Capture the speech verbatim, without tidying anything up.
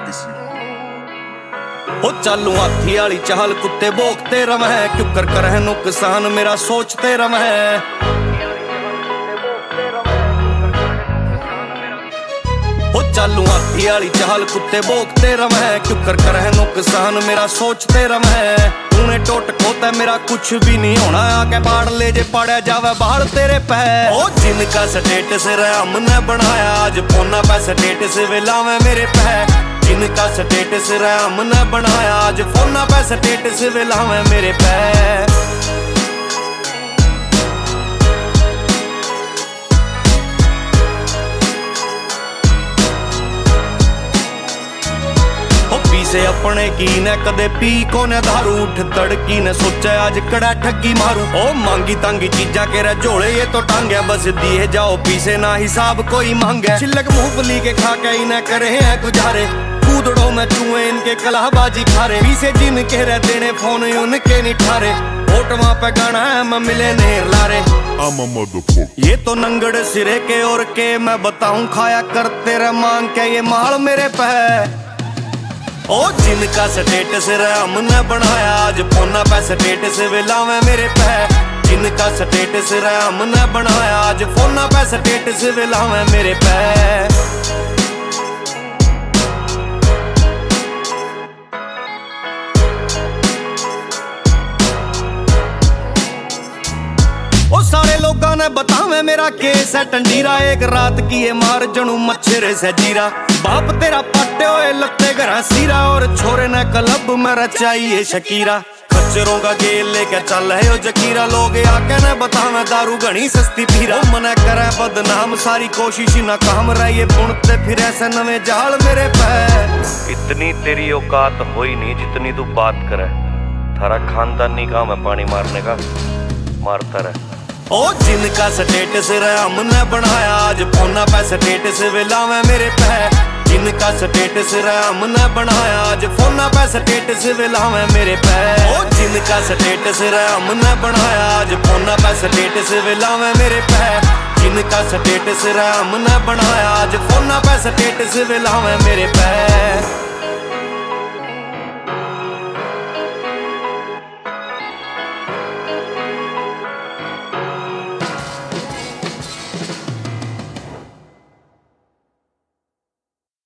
legacy. ओ चालू हाथी वाली चाल कुत्ते भोगते रवै, क्यों कर कर है नुकसान मेरा सोचते रवै। ओ चालू हाथी वाली चाल कुत्ते भोगते रवै, क्यों कर कर है नुकसान मेरा सोचते रवै। तूने टोट खोता मेरा कुछ भी नहीं होना, आके पाड़ ले जे पड़ा जावे बाहर तेरे पै। ओ जिनका स्टेटस हमने बनाया, आज फोना पे स्टेटस विलावे मेरे पै। जिनका स्टेटस हमने बनाया, आज फोना पे स्टेटस विलावे मेरे पै। से अपने की ने कदे पी को ने दारू, उठ तड़की ने सोचा आज कड़ा ठगी मारू। ओ मांगी तांगी चीजा के झोले ये तो टांगे, बस दिए जाओ पीसे ना हिसाब कोई मांगे। छिलक मूंगफली के खा के इन्हें करे हैं गुजारे, कूदड़ो में चूहे इनके कलाबाजी खारे। पीसे जिनके रह देने फोन उनके नहीं ठारे, फोटवा पे गाना है मैं मिले नेर लारे। ये तो नंगड़ सिरे के और के मैं बताऊं खाया कर तेरा मांग के ये माल मेरे पे। ओ जिनका स्टेटस हमने बनाया, आज फोना पे स्टेटस विलावे मेरे पै। जिनका स्टेटस हमने बनाया, आज फोना पे स्टेटस विलावे मेरे पै। ओ सारे लोगां ने बतावे मेरा केस है टंडीरा, एक रात की ये मार जनू मच्छर से जीरा। बाप तेरा पट्टे हुए लत्ते घरा सीरा, और छोरे ने क्लब में रचाई शकीरा। खच्चरों का गेल लेके चल है ओ जकीरा, लोग आके ने बतावे दारू घनी सस्ती पीरा। मने करे बदनाम सारी कोशिश ना काम रही, ये बुनते फिर ऐसे नवे जाल मेरे पै। इतनी तेरी औकात होई नहीं जितनी तू बात करे, थारा खानदानी काम है पानी मारने का, मारता रहे। ओ जिनका स्टेटस हमने बनाया, आज फोना पे स्टेटस विलावे मेरे पै। जिनका स्टेटस हमने बनाया, आज फोना पे स्टेटस विलावे मेरे पै। ओ जिनका स्टेटस हमने बनाया, आज फोना पे स्टेटस विलावे मेरे पै। जिनका स्टेटस हमने बनाया, आज फोना पे स्टेटस विलावे मेरे पै।